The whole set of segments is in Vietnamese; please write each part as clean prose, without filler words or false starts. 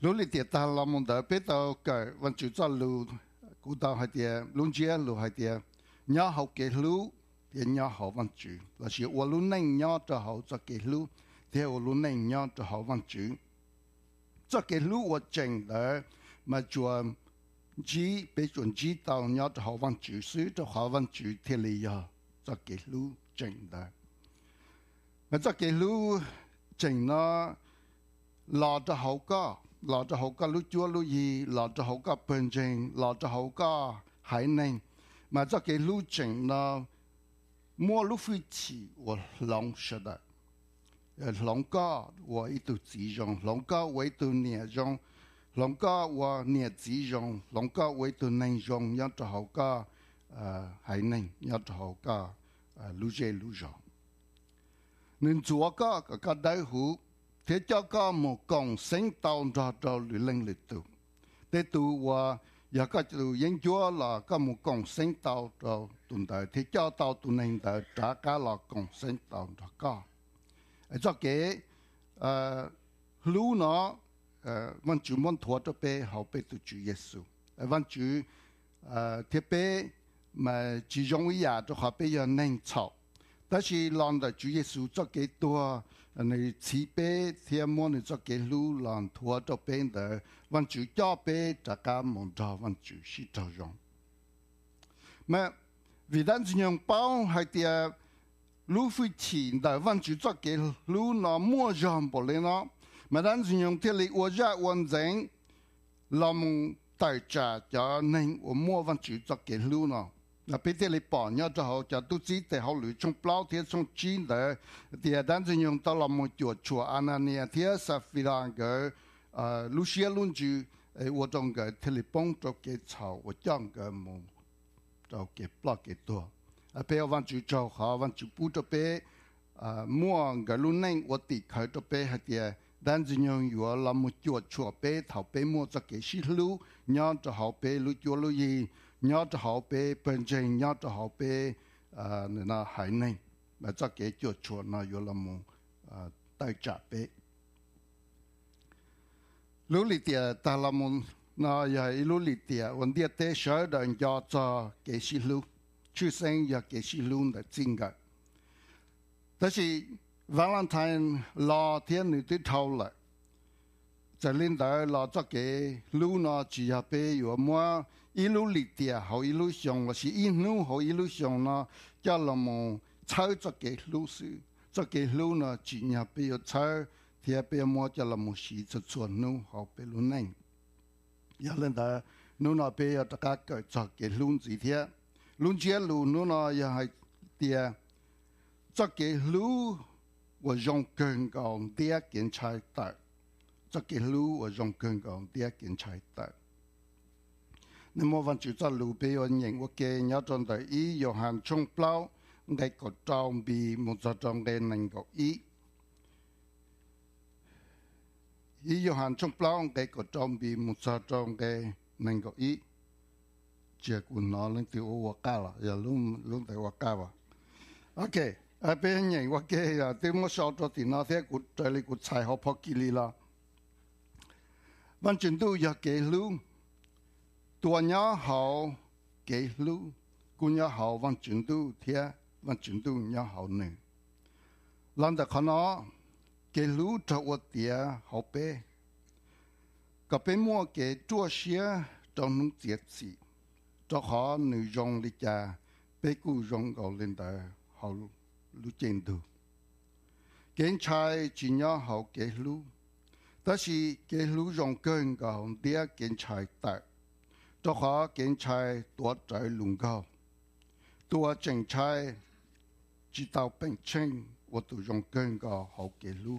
lúc này tiệt ta làm một đời biết tao cáiวันchủ cho lưu cụ tao hay tiệt lúc chia lưu hay tiệt nhớ học cái lưu tiệt nhớ họcวัน主là chỉ我lúc này nhớ cho học cho cái lưu tiệt我lúc này nhớ cho họcวัน主cho cái lưu我真的mà chùa chỉ bị chuẩn chỉ tao nhớ cho họcวัน主所以就họcวัน主tiệt里呀cho cái lưu真的mà cho cái lưu真呢老着好个。老着好个路做路易，老着好个本正，老着好个海宁，嘛这个路程呢，莫路飞起我龙是的，龙哥我一度集中，龙哥我一度年中，龙哥我年集中，龙哥我一度年中，要着好个海宁，要着好个路接路上，能做个大户。thế cho có một công sinh tạo ra cho lưỡi linh lịch tu. Thế tu và giờ có tu yên chúa là có một công sinh tạo cho tuần đời. Thế cho tạo tuần hình đời trả cả là công sinh tạo ra có. Cho cái lưu nó văn chủ muốn thua cho bé học bé tu chủ Giêsu. Văn chủ thế bé mà chỉ dùng ý cho học bé giờ nên chọc. Đó là làm được chủ Giêsu cho cái tua này chỉ bé thì muốn này cho cái lưu làm thua cho bé đó văn chủ cho bé tất cả mọi thứ văn chủ sẽ cho dùng mà vì đang dùng bao hay thì lưu phi chỉ đó văn chủ cho cái lưu nó mua dùng bỏ lên nó mà đang dùng thì lấy ở ra hoàn thành làm tài trả cho nên ở mua văn chủ cho cái lưu nó là bây giờ lấy bỏ nhau cho họ cho tôi chỉ để họ lựa trong bao thì trong chín đấy thì đang dùng tao làm một chuột chuột anh này thì sẽ phi làm cái Lucia luôn chứ我trong cái telephone cho cái chào我讲个么cho cái block cáiตัวbây giờ văn chủ cho họ văn chủ bút cho bé mua cái luôn này我ติ开cho bé hay thì đang dùng yo làm một chuột chuột bé thảo bé mua cho cái xí lưu nhau cho họ bé lưu chuột lưu gì nhớ cho họ bé bên trên nhớ cho họ bé nên là hải ninh mà cho cái chuột chuột nó vô làm một tài trả bé lúc này thì ta làm một nó giờ lúc này thì vấn đề tế sở đàn cho cái xí lưu chú sinh giờ cái xí lưu là chính cái đó là Valentine lo thiên nữ tới thâu lại cho nên đó là cho cái lưu nó chỉ là bé有么一路里地好一路上，我是一路好一路上呢，叫我们抄这个路是，这个路呢，今年不要抄，天不要么叫我们是这做路好被路难，要人家路那边要大家个这个路子天，路接路路呢也系地，这个路我用更高第一件差的，这个路我用更高第一件差的。nên mua văn chủ cho lũ bé ở những quốc gia nhớ trong đời ý yêu hàng trong bao ngày có trong bị một giờ trong ngày nành có ý yêu hàng trong bao ngày có trong bị một giờ trong ngày nành có ý chỉ cũng nói lên từ ô cá là giờ luôn luôn tại cá mà ok ở bên những quốc gia từ một số cho thì nó thế cũng trở lại cũng xài họ phật kỳ là văn chủ tu giờ kể luônตัวเนาะเขาเกลูกูเนาะเขาวันจุนดูเทียวันจุนดูเนาะเขาหนึ่งหลังจากเขาเนาะเกลูจะอดเดียเขาเป้ก็เป็นมัวเกจัวเชียจงนุ่งเจียดสีจะขอหนึ่งยงลิจาเป้กูยงเอาเล่นแต่เขารู้เจนดูเกณฑ์ชายจีเนาะเขาเกลูแต่是เกลูยงเกินกับเดียเกณฑ์ชายแต่cho họ kiến traiตัวใจลุงเขาตัวเจงชายจิตเอาเป็นเช่นว่าตัวจงเกินก็เขาเกลู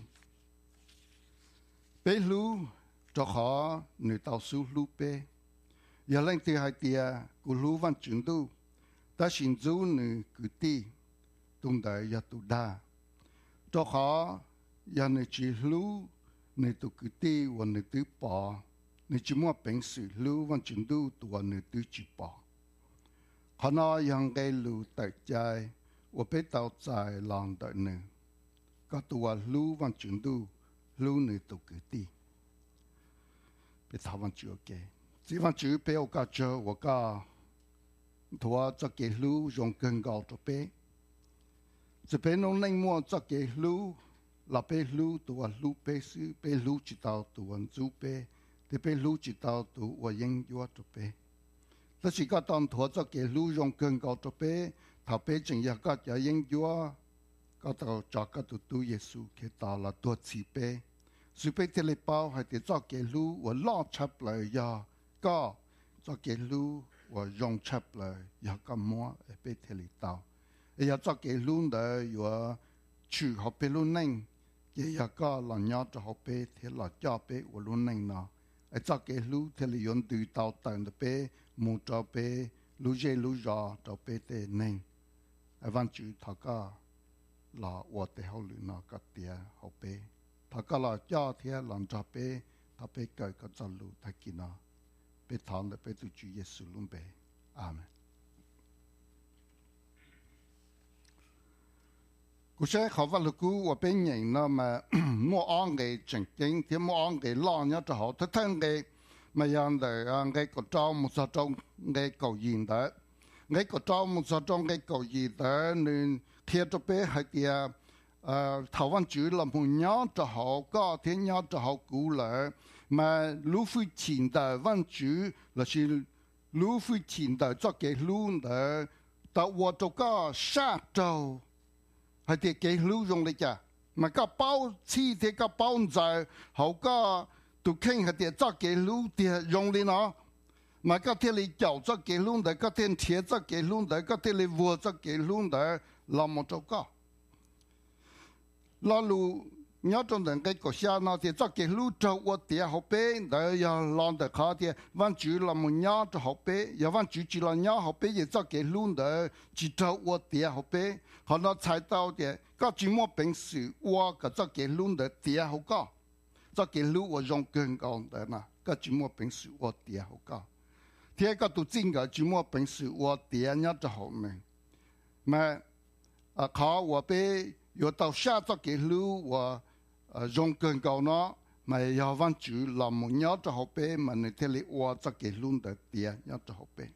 เปลูcho họ người taoสู้ลูเปอย่าเล่นที่ให้เตียกูรู้วันจุนดูแต่สินจูนึกูตีตรงใดอย่าตุดาcho họอย่าในจีรู้ในตุกูตีวันในตุปอ你只么平时路往前度多你都去跑，可能让个路大ใจ我被倒在浪的呢，个多路往前度路你都个地， 被台湾主嘅，台湾主俾我家做我家，同做嘅路用更高做俾，這邊弄另外做嘅路，那邊路同路俾是俾路知道同做俾，啲俾路知道同我應要做俾，但是個當同做嘅路用更高做俾，頭俾正日個就應要，個到做個到對耶穌佢到啦多慈悲。sự bị thế lệ bao hay để cho cái lũ và lo chấp lại ya có cho cái lũ và dùng chấp lại ya có mua bị thế lệ tao ya cho cái lũ đó và chịu học bị lũ neng cái ya có là nhớ cho học bị thế là cho bị và lũ neng nó cho cái lũ thế là dùng từ tao tận được bị mua cho bị lũ dễ lũ già cho bị thế neng vẫn chịu thà cả là và thế học lũ nó có tiền học bịถ้าก็เราเจ้าเทียหลังจากไปถ้าไปเกิดก็จะรู้ทักกินไปทานและไปตุจูเยซูลุงไปอาเมนกูใช้คำว่าลูกกูว่าเป็นอย่างนั้นมามั่วอ้างเกจริงที่มั่วอ้างเกล่อเนี่ยจะหาถ้าทั้งเกมาอย่างเดียวเกก็เจ้ามุสจงเกก็ยินเด้เกก็เจ้ามุสจงเกก็ยินเด้นึงเทียจะไปให้เดีย台湾主了冇鸟就好，個天鳥就好古來，mà lũ phi chiến đại văn chủ là是lũ phi chiến đại cho cái lũ đó, tạo hóa cho cái sát trâu, hay thì cái lũ dùng嚟chả, mà cái bao chi thì cái bao dài, hậu cái tụ kinh hay thì cho cái lũ thì dùng嚟nó, mà cái thì lấy giáo cho cái lũ đó, cái thì thiệt cho cái lũ đó, cái thì lấy vua cho cái lũ đó, làm một chỗ cái là lu nhớ trong đợt cái cuộc sống nó thì chắc cái lu trâu ở địa học bé để giờ làm được khó thì văn chủ là một nhớ cho học bé giờ văn chủ chỉ là nhớ học bé thì chắc cái lu để chỉ trâu ở địa học bé họ nó猜到的个只么本事我个chắc cái lu để địa học cao chắc cái lu我用更高的嘛个只么本事我地học cao thì cái tu chính个只么本事我地nhớ cho học mình mà khó我bé有到下这个路我用更高呢，嘛要往主那么鸟就好呗，嘛你这里我这个路的点鸟就好呗。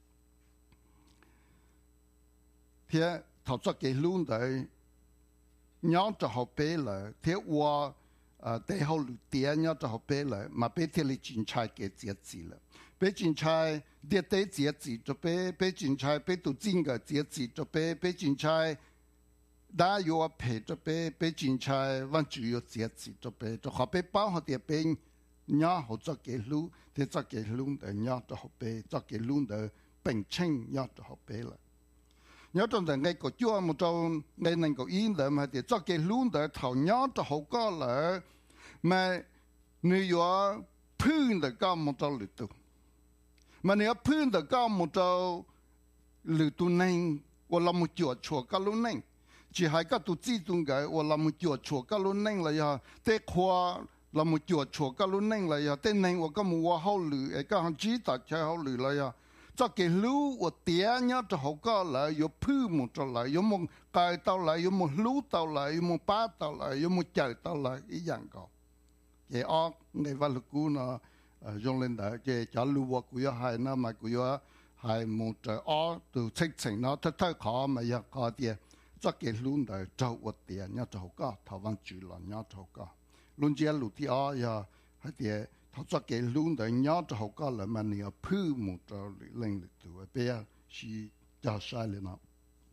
贴头这个路的鸟就好呗了，贴我最后路点鸟就好呗了，嘛别这里警察给截止了，别警察别得截止就别警察别都真个截止就别警察。đã yêu phải cho bé chính trai vẫn chủ yếu giá trị cho bé cho họ bé bao họ thì bé nhớ họ cho cái lũ thì cho cái lũ để nhớ cho họ bé cho cái lũ để bình chân nhớ cho họ bé là nhớ trong đời ngày có chúa một trong ngày này có yên để mà thì cho cái lũ để thảo nhớ cho họ có là mà nếu yêu phun để có một trong lửa tu mà nếu phun để có một trong lửa tu này hoặc là một chỗ chùa cái lũ này chỉ hai cái tu chỉ tung cái, và làm một chỗ chùa cái luôn neng là ya, thế khoa làm một chỗ chùa cái luôn neng là ya, thế neng và cái mua hậu lử, cái hàng chỉ đặt chơi hậu lử là ya, cho cái lú và tiền nhá cho hậu cái là, có phư một cho lại, có một cái tao lại, có một lú tao lại, có một bát tao lại, có một chợ tao lại, ý dạng có, cái ở ngày vào lúc cũ nó dùng lên đó, cái cho lú và cũ hai nó mà cũ hai một ở từ chính chính nó thật khó mà ya có tiền cho cái luôn đời trâu vật tiền nhớ trâu cả thảo văn chủ là nhớ trâu cả luôn chỉ lúc thì ya hay thì thảo cho cái luôn đời nhớ trâu cả là mà nhiều phư một trâu lên được tuổi bây giờ chỉ cho sai lên nó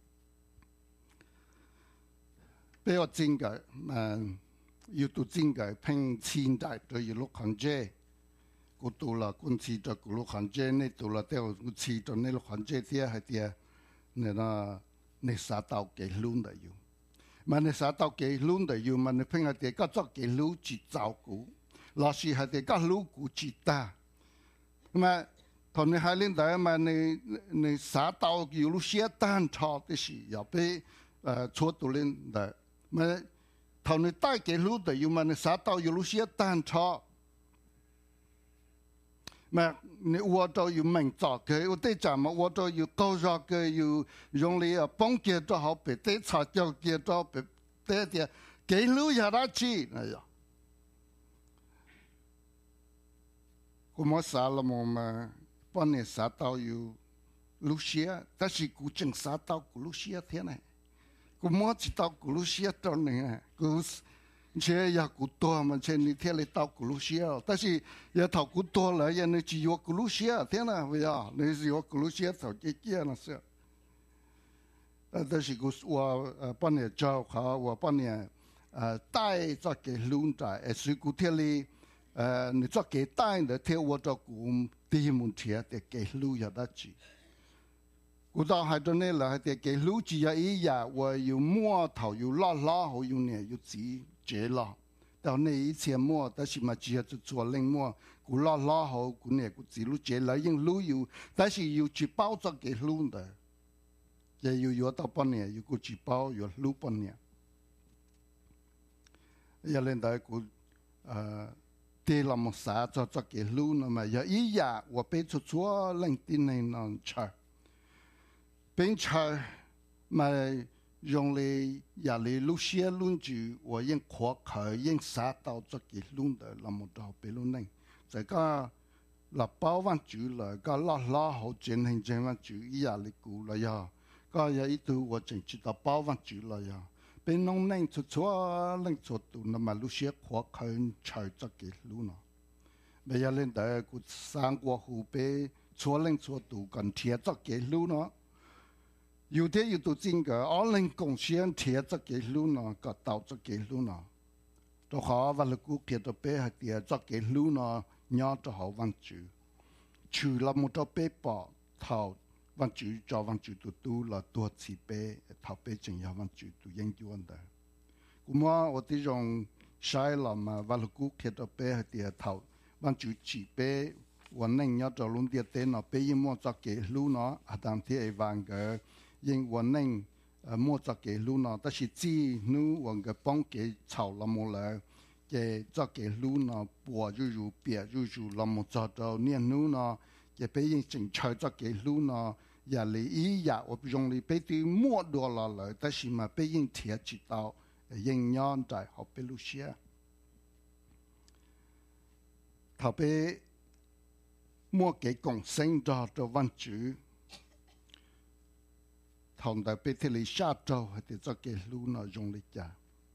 bây giờ chính cái mà yêu tu chính cái phèn chín đại rồi yêu lúc hàng chế cô tu là con chỉ cho cô lúc hàng chế này tu là theo cô chỉ cho này lúc hàng chế thì hay thì này là nên xã tạo cái luôn đấy yêu, mà nên xã tạo cái luôn đấy yêu mà nên phải là để các cho cái luôn chỉ照顧，老是係để các luôn顧chỉ ta，mà thằng này hai lên đấy mà nên xã tạo cái luôn sẽ tan trao cái gì,要被戳到lên đấy，mà thằng này帶cái luôn đấy yêu mà nên xã tạo cái luôn sẽ tan trao。mà nếu我都有明早嘅，我哋就嘛我都有高熱嘅，有用嚟幫佢做好別啲材料嘅做別啲啲記錄下來去，哎呀， cú mua xả là mà bọn này xả tàu yêu Lucia, ta chỉ cú chừng xả tàu của Lucia thế này, cú mua chỉ tàu của Lucia đó này, cú chế ya cú to mà chế ni thế là tàu của Lucia, ta chỉ ya tàu cú to là ya ni chỉ yo của Lucia thế này bây giờ, ni chỉ yo của Lucia tàu kia là sao? Ta chỉ cú bọn này cho họ, bọn này带这个路在，是古天里你这个带的天我这古第门天的给路要得去。古到海中呢了，的给路只要一呀，我有摸头有拉好有呢有直接了。到那一切摸，但是嘛只要就做零摸，古拉好古呢古直路接了，因路有，但是有去包这个路的，也有到半年有个去包有路半年。giờ lên đây cũng đi làm một xã cho cái lũ nó mà giờ ý ya và bên chỗ chúa lên tin này nó chơi bên chơi mà dùng lấy giờ lấy lũ xe lũ chủ và những khó khởi những xã tạo cho cái lũ đó là một đầu bên lũ này giờ có là bao văn chủ là có lo hậu chuyển hình trên văn chủ ý ya lấy cũ là giờ có giờ ít tu và chính chỉ là bao văn chủ là giờ bên nông nông cho chúa lên cho tụ nó mà lúc xưa khó khăn chơi cho cái lúc nó bây giờ lên đây cũng sang qua hồ bê chúa lên cho tụ cần thiệt cho cái lúc nó有的有都真个，二零贡献贴这个路呢，个到这个路呢，都好完了古给到背还贴这个路呢，伢都好玩住，除了木头背包头。วันจุจอวันจุตัวละตัวสีเป้ทับเป้จึงยาวันจุตัวยังอยู่อันเดกูว่าวันที่รงใช้ละมาวันลูกเขตเป้ให้เดียทับวันจุจีเป้วันนึงยอดจะลุ้นเดียเต้นเป้ยิ่งมั่วจักเกลูเนาะอาตามที่ไอ้วางเกยิ่งวันนึงมั่วจักเกลูเนาะแต่สิจีนู้วันเกป้องเกเฉาละมั่วเลยเกจักเกลูเนาะปัวอยู่เปียอยู่ละมั่วจัดเอาเนี่ยนู้เนาะเกเป้ยิ่งจึงใช้จักเกลูเนาะอย่าเลยอย่าว่า用嚟俾啲摸到落嚟，但是嘛俾人貼知道，營養在好俾路些，頭俾摸幾公升咗就溫住，同埋俾啲嚟下晝係啲做嘅路呢用嚟㗎，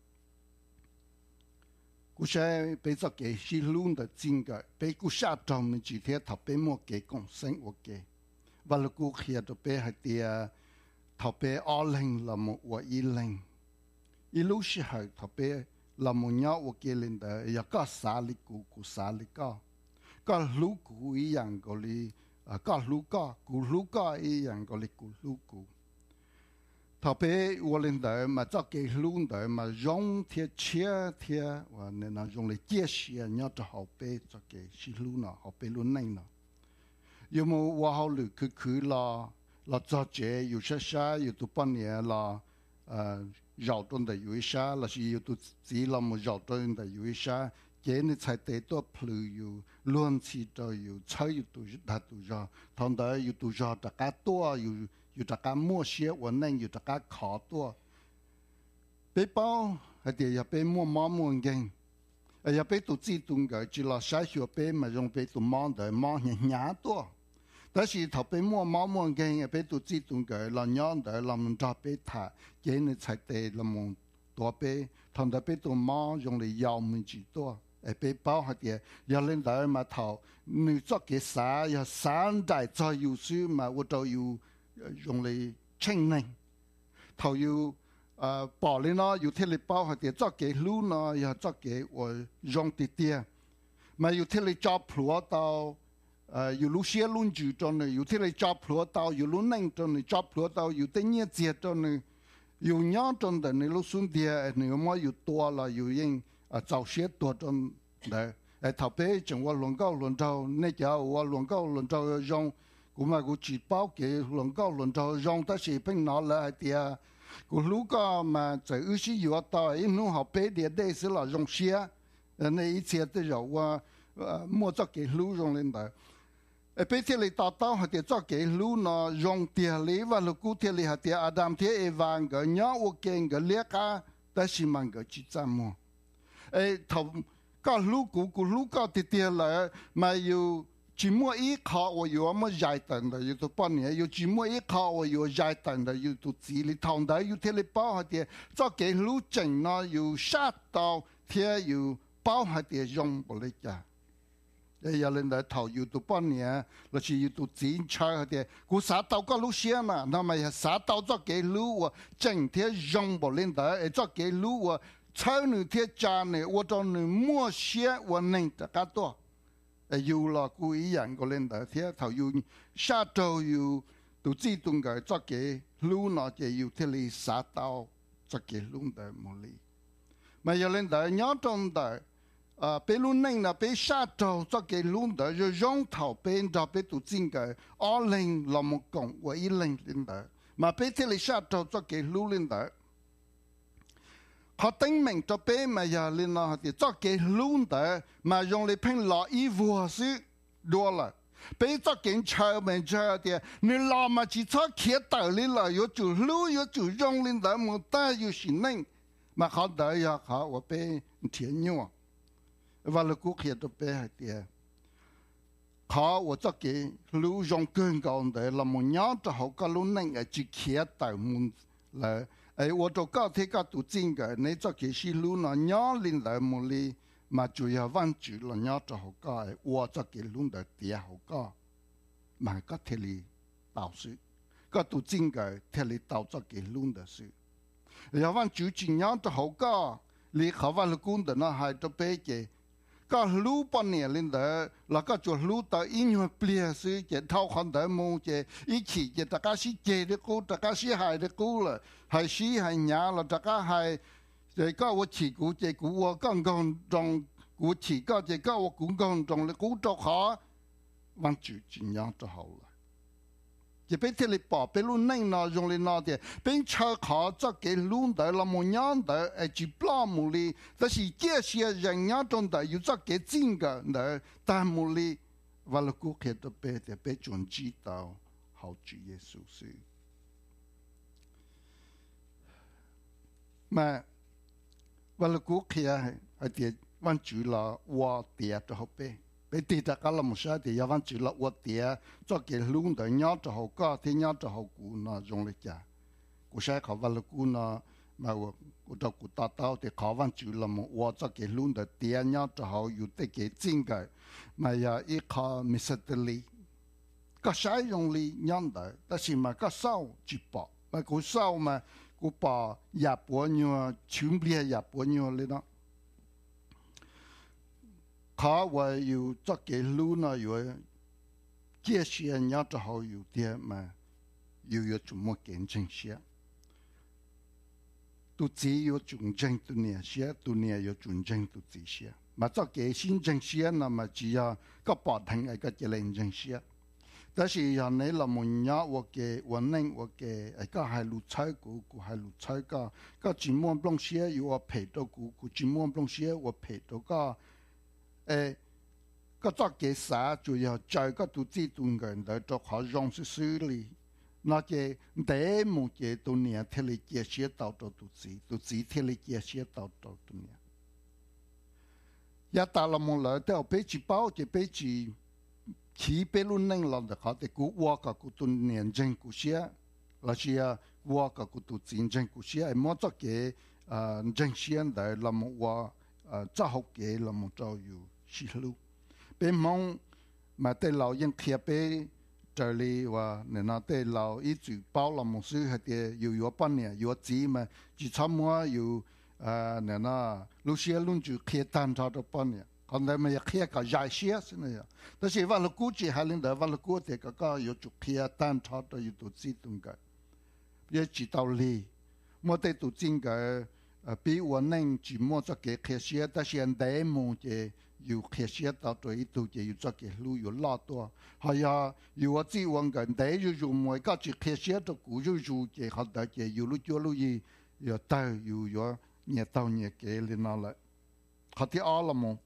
嗰些俾做嘅係路的真嘅，俾嗰下晝咪只睇頭俾摸幾公升我嘅。วันละกูเขียนตัวเป้ให้เตียทับเป้ออลิงละมุว่าอีลิงอีลูกให้ทับเป้ละมุเนาะว่าเกลินเดอยากก็สาลิกูสาลิก็ลูกกูอีอย่างก็เลยก็ลูกกูลูกอีอย่างก็เลยกูลูกกูทับเป้ว่าลินเดมาจากเกลุนเดมาย่องเทียเชียเทียว่าเนี่ยนะย่องเลยเจียเชียเนาะจะเอาเป้จากเกชิลูเนาะเอาเป้ลุนนั่งเนาะ有冇話好嚟佢啦？啦作者有些啥有到半年啦，繞斷的有一些，那是有到只那麼繞斷的有一些，給你才得到朋友亂起都有，才有到他到咗，同埋有到咗大家多，有大家摸些我能有大家考多，背包係啲又俾摸貓摸嘅。又俾到自動嘅，只落細小俾咪用俾到忙的忙人多，但是頭俾摸貓摸嘅，又俾到自動嘅，落樣的落唔着俾他，給你才得落唔多俾，同埋俾到忙用嚟要唔住多，俾包下啲，又拎到嘛頭，你做嘅啥又三代再有書嘛，我就要用嚟清零，頭要。bỏ lên nó, yêu thế là bao hạt tiền cho cái lú nó, yêu cho cái rong tiền tiền, mà yêu thế là cho plua tao, yêu lú xe lú chủ cho này, yêu thế là cho plua tao, yêu lú neng cho này, cho plua tao, yêu tên nhẹ chết cho này, yêu nhớ cho này, này lú xuân tiền, này mà yêu tua là yêu yên, giàu xe tua cho này, thảo bé chẳng qua luận trâu, này giờ qua luận trâu rong, cũng mà cũng chỉ bao cái luận trâu rong, ta chỉ bên nó là tiền. Cô lúc mà在二十有到，因为好白点的是了用些，那一切都有莫做给路用领导。白天里到还得做给路呢，用点里完了古天里还得阿当天一万个，鸟我见个列个，但是蛮个去怎么？头个路古路个的点来，嘛有 chỉ mua ít khó我有么dài tận的有都半年有只mua ít khó我有dài tận的有都自里堂的有贴里包下的做给路正呢有杀到贴有包下的用不来家有人来投有都半年那是有都钱差下的我杀到个路线嘛那么也杀到做给路我整天用不来的做给路我超你贴家呢我到你莫些我能得个多อยู่ละกูอีอย่างก็เล่นแต่เที่ยวเขาอยู่ชาโตอยู่ตัวจีตุงกับจักเกลูน่าจะอยู่ที่ลีสาตาวจักเกลุงแต่มลีมาอย่าเล่นแต่ย้อนตรงแต่เป็นลุงนึงนะเป็นชาโตจักเกลุงแต่จะย้อนเท่าเป็นจะเป็นตัวจริงกับอ๋อเล่นลำมกงว่าอีเล่นเล่นแต่มาเป็นที่ลีชาโตจักเกลูเล่นแต่เขาตั้งมั่นจะเป็นมาอย่าเล่นนะที่จักเกลุงแต่มา用嚟拼落อีวัวสิ多了，被这跟车门车的，你老嘛去车开道理了，有就路有就用领导么带有行能，嘛好得呀好，我被天牛，完了过去都被还的，好我这给路用更高的，那么伢子好个路能个去开道门来，我都搞这个都真个，你这给是路呢伢领导么哩。mà chủ yếu văn chủ là nhớ cho họ cái, và cho cái luôn đời tiệt họ cái, mà có thể là tạo sự, có tu chính cái thể là tạo cho cái luôn đời sự. Giờ văn chủ chỉ nhớ cho họ cái, lý khảo văn là cũng được nó hay cho bé cái, có lú bao nhiêu lên đời, là có chỗ lú tới in hoa bia sự, cái thao khoan đời mua cái, ý chỉ cái tất cả sĩ cái được cố, tất cả sĩ hay được cố là, hay sĩ hay nhà là tất cả hay这个我起股，这股我刚刚中，我起个这个我刚刚中了，股做好，往就这样就好了。这边这里宝贝路内呢，用的那点，边车好这给路的那么样的，就不木哩，但是这些人家中的有这给真个的，但木哩，完了顾客都被准知道，好主耶稣是，嘛。วันละกูเขียไอเดียวันจุลวัวเตียจะเขาไปตีตะกันละมุชาเดียวันจุลวัวเตียจะเกี่ยลุงเดียย้อนจะเขาก็ที่ย้อนจะเขากูน่ะจงเลยจ้ะกูใช้เขาวันละกูน่ะมาว่ากูจะกูตัดเต้าที่เขาวันจุลมุวัวจะเกี่ยลุงเดียเตียย้อนจะเขาอยู่ที่เกี่ยจริงกันมาอย่าอีเขามิสเตอร์ลีก็ใช้ยงลีย้อนเดียแต่สิมาก็เศร้าจีบมากูเศร้ามากูป่าอย่าปวดยัวชุ่มเปลี่ยอย่าปวดยัวเลยนะเขาว่าอยู่จักเกลูนะอยู่เกี่ยเสียเนี่ยจะเขาอยู่เดียมาอยู่จุ่มเก่งจังเสียตัวจีอยู่จุ่มจังตัวเนี่ยเสียตัวเนี่ยอยู่จุ่มจังตัวจีเสียมาจักเกสินจังเสียนะมาจี呀ก็ปอดทั้งไอ้ก็เจริญจังเสีย但是人哋那么伢我嘅我能我嘅，而家係路彩股，係路彩價，個全部東西要我賠到股，全部東西我賠到個，個作嘅啥就要在個都知道嘅人哋做好用是xử理，那嘅第目嘅都年睇你介紹到都知睇你介紹到都年，一打了冇來都俾住包就俾住。起被路能了的，好的，古我个古都年真古些，那些我个古都真正古些，莫做给真现代，那么我早好给，那么早有西路，被忙嘛对老人贴被这里话，那对老一直包那么少还得有半年有几嘛，就差不多有那路些路就贴单差到半年。còn đây mà kia cả dài xe thế này,但是วันละกู只还领导วันละกู这个有就kia单超的有都自动个，也知道理，莫得都真个比我能只莫做个kia xe，但是人哋莫嘅有kia xe到对都嘅有做个路有拉多，係呀，有我只往个人有做莫個只kia xe都古有做嘅好大嘅有路做路嘢有帶有熱到熱嘅嚟拿來，好啲阿啦麼？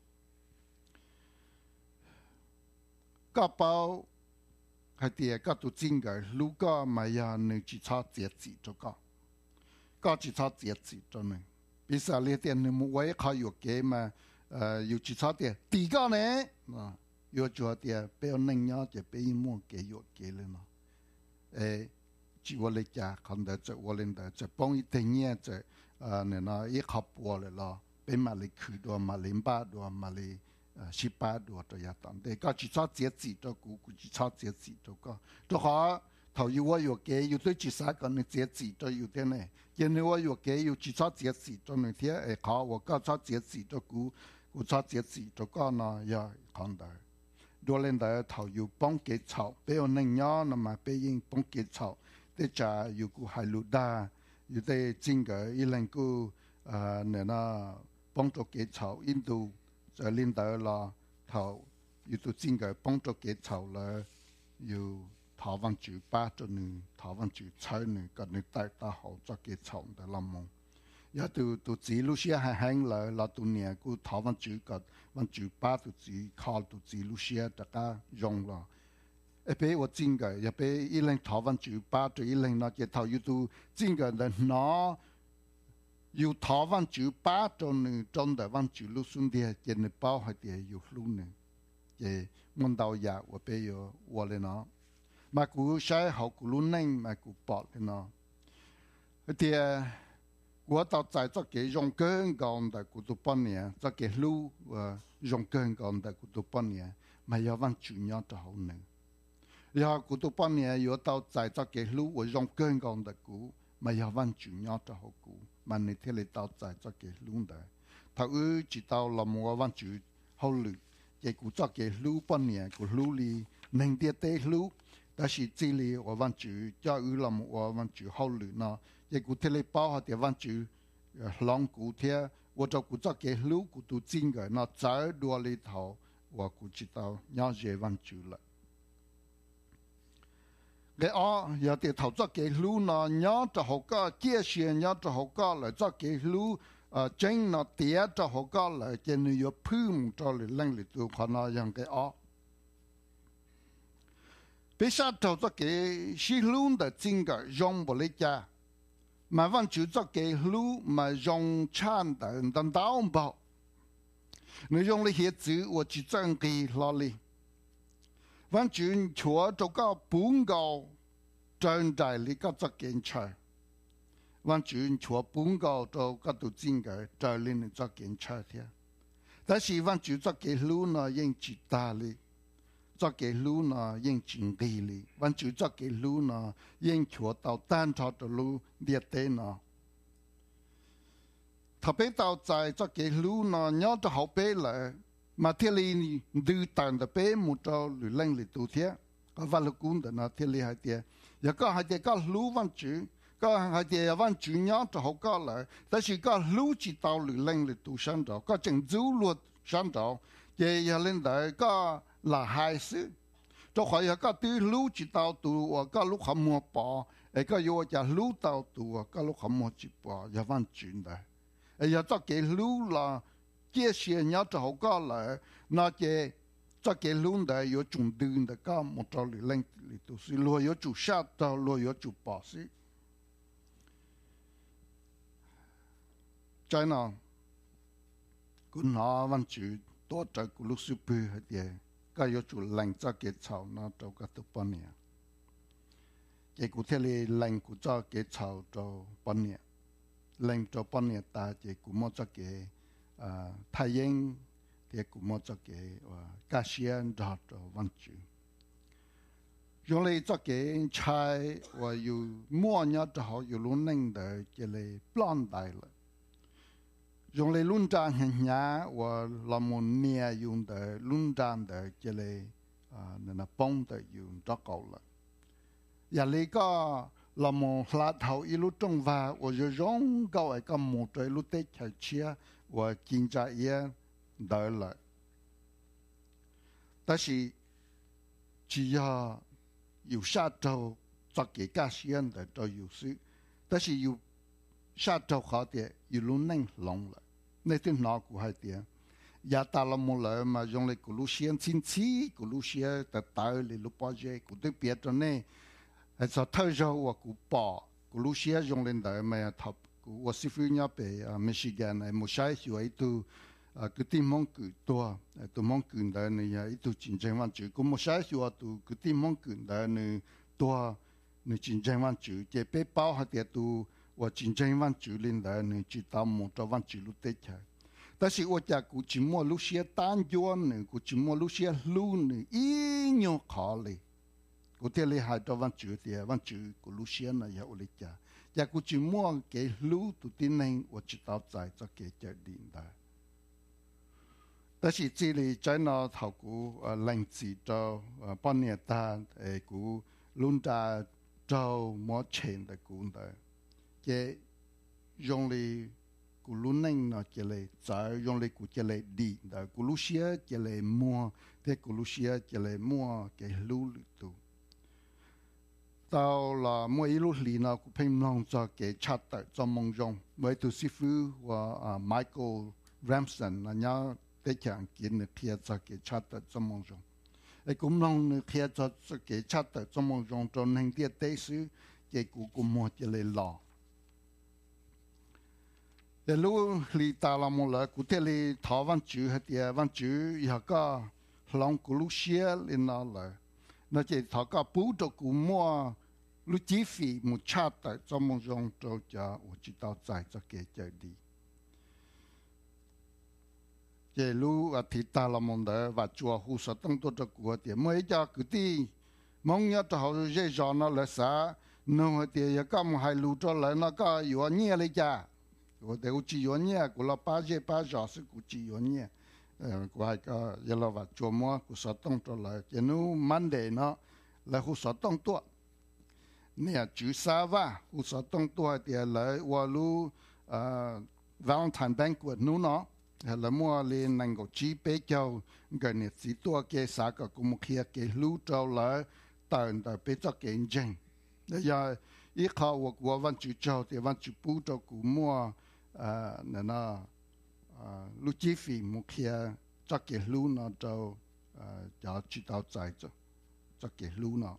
個包係啲個都真嘅，如果唔係啊，你只差節制咗個只差節制咗呢。比如你啲你冇位靠藥嘅嘛，要只差啲，第個呢 yo cho tia pe neng nhá chỉ pe mua cái yo cái lên nó chỉว่าเลยจ้าคนเดียวจะว่าเล่นเดียวจะป้องอีเทียนจะเนี่ยนะอีขับวัวเลยล่ะเป็นมาเลยคือตัวมาเลยบ้าตัวมาเลยชิบ้าตัวตัวอย่างต่างแต่ก็จิตชอบเสียจีตัวกูจิตชอบเสียจีตัวก็ตัวเขา头有我有给有对จิตสากันในเสียจีตัวอยู่ที่ไหนยังว่าอยู่给有จิตชอบเสียจีตัวในที่เขา我ก็ชอบเสียจีตัวกูชอบเสียจีตัวก็นะอย่าคนเดียวตัวเล่นเดียว头有ป้องเกจเฉาไปเอาหนึ่งย้อนมาไปยิงป้องเกจเฉาแต่จะอยู่กูหายลุดาอยู่แต่จริงก็อีหลังกูเนี่ยนะป้องตัวเกจเฉาอินดูจะเล่นเดียวละเขาอยู่ตัวจริงก็ป้องตัวเกจเฉาเลยอยู่ถาวันจูป้าตัวหนึ่งถาวันจูใช้หนึ่งก็หนึ่งใต้ตาเขาจะเกจเฉาแต่ละมงอย่าตัวจีลูเซียให้แห้งเลยเราตัวเนี่ยกูถาวันจูก็วันจูป้าตัวจีคอตัวจีลูเซียแต่ก็ยงละไป我真个也被一人台湾酒吧对一人那个头有都真个的拿有台湾酒吧中呢中台湾酒路顺的也呢包还的有路呢也问到呀我被有我了呢嘛古晒好古路呢嘛古包了呢的我到在这个用更高的古都半年这个路用更高的古都半年嘛要往酒酿的好呢yaกูตัวป้อนเนี่ยอยู่ต่อใจจะเกลูว่ายงเกินกองแต่กูไม่ยาวันจุญยอดจะหกูมันในที่เลยต่อใจจะเกลูได้ถ้าจิตเอาละมัววันจุเขาลือเกกูจะเกลูป้อนเนี่ยกูลูลีหนึ่งเดียเตลูแต่สิจีลีว่าวันจุจะละมัววันจุเขาลือนะเกกูที่เลยป้าเขาเดียวันจุลองกูเทียว่าจะกูจะเกลูกูตัวจริงกันนะใจดัวเลยเท่าว่ากูจิตเอายอดเจวันจุละcái giờ thì thầu cho cái lú nó nhớ cho họ có chia sẻ nhớ cho họ có là cho cái lú chính nó tía cho họ có là cái này có phum cho lên lên lịch tu khoa nó yang cái bây giờ thầu cho cái xí lú的真个用不来家mà vẫn chỉ cho cái lú mà用餐的等到不你用了些字我只整给哪里วันจุนชัวตัวก็ปุ่งเกาจนใจลิก็จะเกินใช่วันจุนชัวปุ่งเกาตัวก็ตัวจริงก็ใจลินจะเกินใช่เทียแต่สิวันจุจะเกิดรู้นะยังจิตตาลิจะเกิดรู้นะยังจริงดีลิวันจุจะเกิดรู้นะยังชัวตัวตั้งชอบตัวรู้เดียดเตนะถ้าเป็นตัวใจจะเกิดรู้นะย้อนจะเขาเป็นเลยmà thiên lý đưa tàn đã bé một trò lưỡi lanh lưỡi tu thế có văn lực cũng đã nói thiên lý hai tiệt giờ có hai tiệt có lú văn chữ có hai tiệt văn chữ nhớ cho họ có lại但是có lú chỉ tao lưỡi lanh lưỡi tu sáng đó có chừng dấu luật sáng đó giờ giờ lên đấy có là hai sự cho khỏi giờ có từ lú chỉ tao tu và có lúc không mua bỏ ấy có yêu giờ lú tao tu và có lúc không mua chỉ bỏ giờ văn chữ đấy ấy giờ cho cái lú là chia sẻ nhau cho họ có là nó chỉ cho cái luôn đấy có chung đường đấy có một trò lì lên lì tu sĩ luôn có chủ sát tao luôn có chủ bảo sĩ trái nào cũng nó vẫn chịu tốt cho cái lúc sư bự hết vậy có chủ lành cho cái chảo nó cho cái tu bận nhỉ cái cụ thể là lành của cho cái chảo cho bận nhỉ lành cho bận nhỉ ta chỉ cụ mua cho cái thái yên thì cũng một cái cá xiên đọt văn chữ dùng lấy cho cái chai vàอยู่mua nhớ cho họอยู่luôn nên để cái lấy plan đại了dùng lấy luôn trang hình nhá và làm một nia dùng để luôn trang để cái lấy nên là bông để dùng cho cậu了giờ lấy có làm một lát hậu ít lúc trong và rồi giống cậu ấy có một cái lúc tết chạy chia và kinh tế yên đỡ lại.但是只要有下周做给家先的就有事，但是有下周好的有路能弄了，那对哪个还的？也打了么了嘛？用来古路先亲戚，古路先的打了路包些，古对别的呢，还是退休我古包，古路先用来的嘛他。我媳妇那边Michigan 冇晒住喺度 cái tim mong cử tua tụ mong cử đời này ít tụ chiến tranh văn chữ cũng một sai số tụ cái tim mong cử đời này tua này chiến tranh văn chữ chỉ bị bao hạt địa tụ và chiến tranh văn chữ lên đời này chỉ tao một cho văn chữ lúc tết chơi. 但是我家古只莫路些单元呢，古只莫路些路呢，一样考虑。古这里还到往主的，往主古路些呢也我来家，呀古只莫给路都的呢，我知道在这给这领的。但是这里在那头古冷子到半年大古轮大到莫钱的古的，这用来。古路能那这类在用来古这类地的古路些这类摸，在古路些这类摸给路里头，到了摸一路里呢，古平常就给查的做梦中，为读师傅和Michael Ramson 那样在讲见的贴着给查的做梦中，古弄呢贴着给查的做梦中，就能点对书给古摸这类老。lúc li ta làm một lần cụ thể li thảo văn chữ hay tiề văn chữ giờ có lòng cụ lúc xia lên nó là nó chỉ thảo có bút cho cụ mua lúc chi phí một chát tại trong một dòng cho cha tôi chỉ đạo giải cho cái chơi đi chỉ lúc thì ta làm một lần và chùa hồ sơ tăng tôi cho cụ tiề mới cho cụ ti mong nhớ cho họ dễ dàng nó là sao nó tiề giờ có một hai lúc cho lại nó có yếu nhẹ lấy cha我哋好自然嘢，佢攞八小時佢自然嘢，佢係個一路話做麼，佢實當咗嚟，然後Mondayเนาะแล้ว佢實當多，เนี่ยจุดว่า佢實當多เดียวเลยว่ารู้Valentine banquetนู้นเนาะแล้วมั่วเลยนั่งก็จีเป้เจ้ากันเนี่ยสิตัวเกษาก็กุมเขียเกรู้เจ้าเลยตื่นแต่เป้เจ้าเก่งจริงแล้วอีกเขาว่าวันจุดเจ้าแต่วันจุดปูเจ้ากูมั่วนั่นน่ะลูกจีฟีมุขยาจักเกลูน่ะเจ้าจะจิตเอาใจจักเกลูน่ะ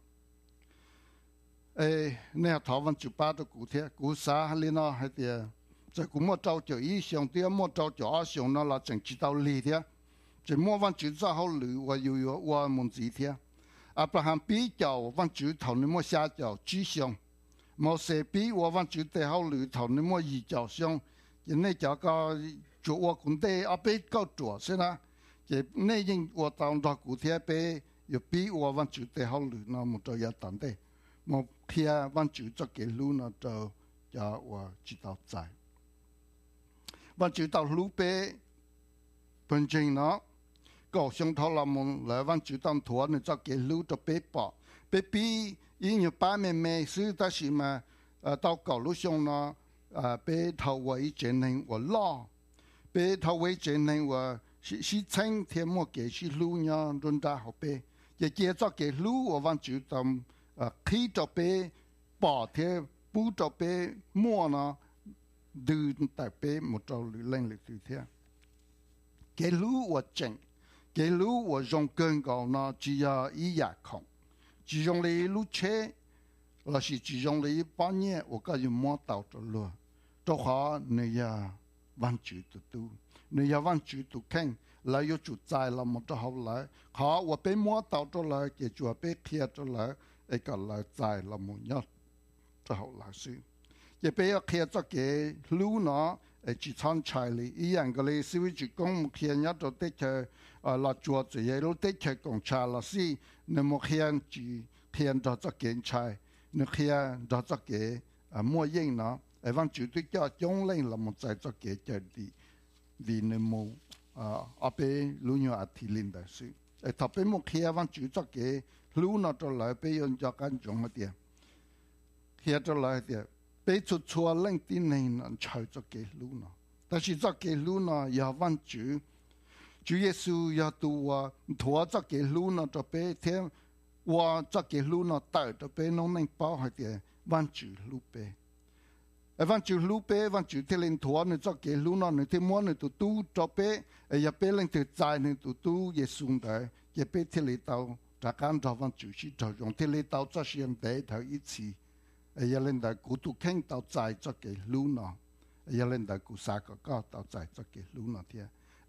เนี่ยถาวันจุดป้าตัวกูเท่กูสาเลยน่ะให้เดียจะกูมั่วเจ้าจะอีสองเดียมั่วเจ้าจะอาสองน่ะเราจึงจิตเอาลีเท่จะมั่ววันจุดจะเขาหรือว่าอยู่ว่ามันจีเท่อับราฮัมปีเจ้าวันจุดเท่านี้มั่ว下เจ้าจีสอง冇蛇比我揾住地後裏頭，你冇二就上，人哋就個做我管地阿比夠做先啦。就你應我當到古天比，又比我揾住地後裏，那冇做一單的，冇偏揾住做嘅路呢就我知道在。揾住到路邊本正呢，高雄頭啦冇來揾住當拖呢做嘅路就被爆，被比。因有八面美事，但是嘛，到高路上呢，被头为真人我老，被头为真人我是青天莫给是路呢，轮到后背，也接着给路我往就当起着被白天不着被摸呢，都带被莫着路冷了对天，给路我整，给路我用更高呢，只要一夜空。只用嚟路車，那是只用嚟半年，我個要摸到咗咯。做下你呀揾住都都，你呀揾住都傾，嚟要住債啦，冇咗後來，好我被摸到咗來，嘅就被撇咗來，一個來債啦冇一，咗後來先，亦被一撇咗嘅路呢，只參柴嚟，一樣嘅嚟，社會主公撇一就得嘅，啦做住嘢都得嘅共查啦先。你冇看住看到這件菜，你看到這個模樣呢？往住對家將來啦，冇在這個這裡，vì你冇阿邊路樣阿提林的事，特別冇看往住這個路呢，就來俾人家干種一點，看咗來點，俾出錯冷啲呢，踩這個路呢，但是這個路呢，要往住。主耶穌要度我，拖這個路呢，就俾天我這個路呢帶，就俾農民包下啲彎住路邊。彎住路邊，彎住啲人拖呢這個路呢，你啲摸呢就都就俾，也俾人哋債呢就都耶穌的，也俾啲你到，大家就彎住去就用啲你到這些人俾頭一次，也人哋古都傾到債這個路呢，也人哋古三個到債這個路呢啲。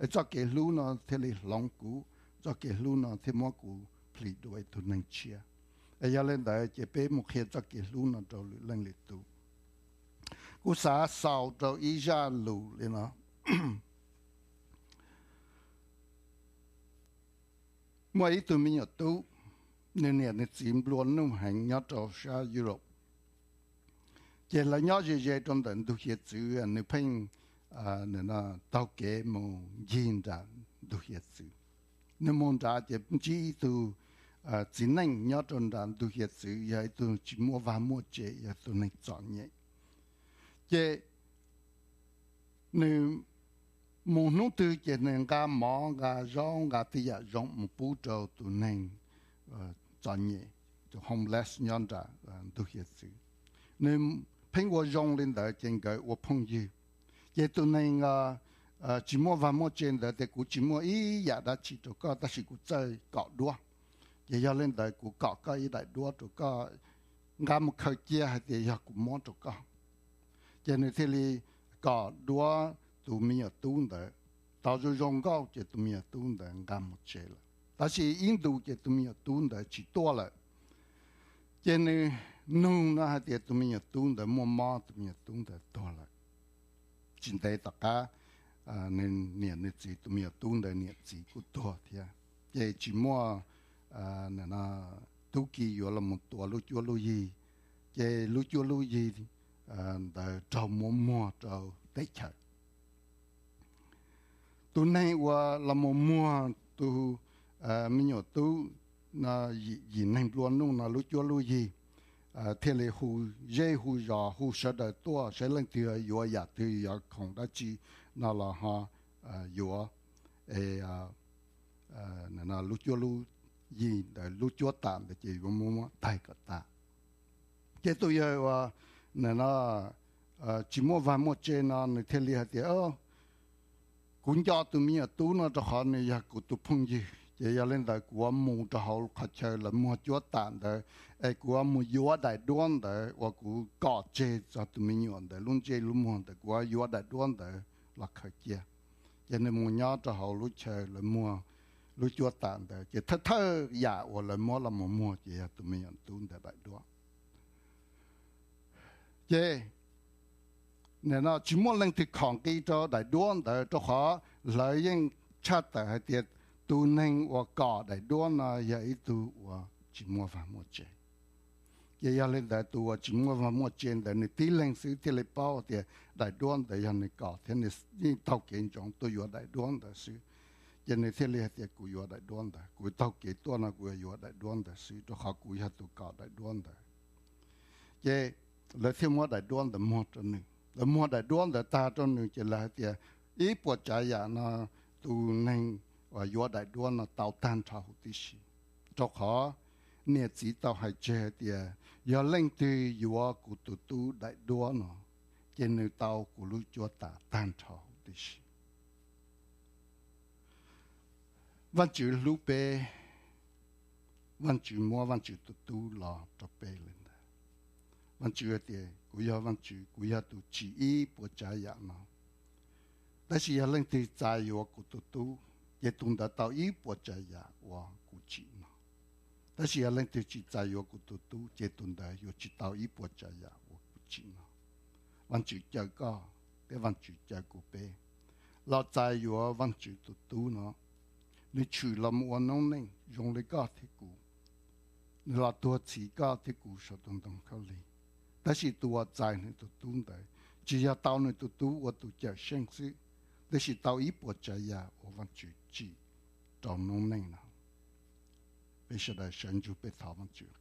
cho cái lú nó thế là lòng cũ cho cái lú nó thế mua cũ phì đuổi tụi nên chia giờ lên đây chỉ bé một khi cho cái lú nó trâu lên lịch tụ cú xã sau trâu ý ra lú lên nó mỗi tụi mình ở tụ nên nè chìm luôn nung hành nhớ trâu xa Europe chỉ là nhớ gì trong đợt tụi hiện chữ anh phênh nên là tao kể một diễn ra tụi hiện chữ nên mong ra chỉ tụi chỉ nên nhớ trong đợt tụi hiện chữ vậy tụi chỉ mua và mua chế vậy tụi nên chọn nhé chỉ nên một nút từ chỉ nên cả mỏ cả rong cả thì giờ rong một bút trâu tụi nên chọn nhé tụi homeless nhớ ra tụi hiện chữ nên phênh我用lên的这个我朋友，也都能只摸完摸见的，但古只摸一呀的去做个，但是古在搞多，也要lên的古搞个一来多做个，俺们科技还得要古摸做个，这呢这里搞多都没有懂的，到时用高这都没有懂的，俺们这了，但是印度这都没有懂的，去多了，这呢。nung nó hay tụi mình tung được mua mò tụi mình tung được to là chính đây tất cả nên niệm gì tụi mình tung được niệm gì cũng to thì vậy chỉ mua nên là tu kỳ rồi là một tuổi lúc chúa lúc gì vậy lúc chúa lúc gì để trâu mua trâu tết chợ tụi này qua là mua tụi mình nhớ tu là gì nên luôn nung là lúc chúa lúc gì thế là hồ dễ hồ già hồ sợ đời tua sẽ lên từ yếu ya từ yếu không đã chỉ nào là ha yếu là lúc chúa lúc gì để lúc chúa tạm để chỉ mua thay cái ta cái tôi yêu là chỉ mua vài một trên nó thế là thì cũng cho tụi mình tu nó cho họ này ya cũng tụi phong gì chỉ là lên đại của mua cho họ khai chơi là mua chúa tạm để của mua yếu đại đoan để và của cọ chơi cho tụi mình nhận để luôn chơi luôn mua để của yếu đại đoan để là khai kia cho nên mua nhớ cho họ lúc chơi là mua lúc chúa tạm để chỉ thơ dạ và là mua chỉ là tụi mình nhận tu để đại đoan chứ nên nó chỉ muốn lên từ khoảng cái cho đại đoan để cho họ lợi dụng chát để tiệt tu nên và cọ đại đoan là vậy tu và chỉ mua và mua chơi vậy là lên đại tu và chỉ mua và mua chơi để người tí lên xứ tí lấy bao thì đại đoan để người cọ thế này như tàu kiến trong tôi vừa đại đoan để xứ cho nên thế này thì cũng vừa đại đoan để cũng tàu kiến tôi là cũng vừa đại đoan để xứ cho họ cũng tu cọ đại đoan để vậy là thêm mua đại đoan để mua cho nên là mua đại đoan để ta cho nên chỉ là thì ít bộ trái ya nó tu nên và yếu đại đoan nó tạo tan trào tí xí cho họ nè chỉ tạo hay chơi thì yếu lên từ yếu của tu đại đoan nó cho nên tạo của lúc cho ta tan trào tí xí văn chữ lúc bé văn chữ mua văn chữ tu là cho bé lên văn chữ thì của yếu văn chữ của yếu tu chỉ ít bộ trái ya nó但是要令对在有古都都也懂得到一波这样我估计呢，但是要令对去在有古都都也懂得有知道一波这样我估计呢，วันจุเจ้าก็แต่วันจุเจ้ากูเป้เราใจอยู่วันจุตุตุเนาะนี่ชื่อลำวันน้องนี่ยงเลยก็ที่กูนี่เราตัวสีก็ที่กูสตรงเขาเลยแต่是ตัวใจนี่ตุตุได้只要到你ตุตุ我都叫相思但是到一波这样，我们就记找农民了，必须得神就被他们就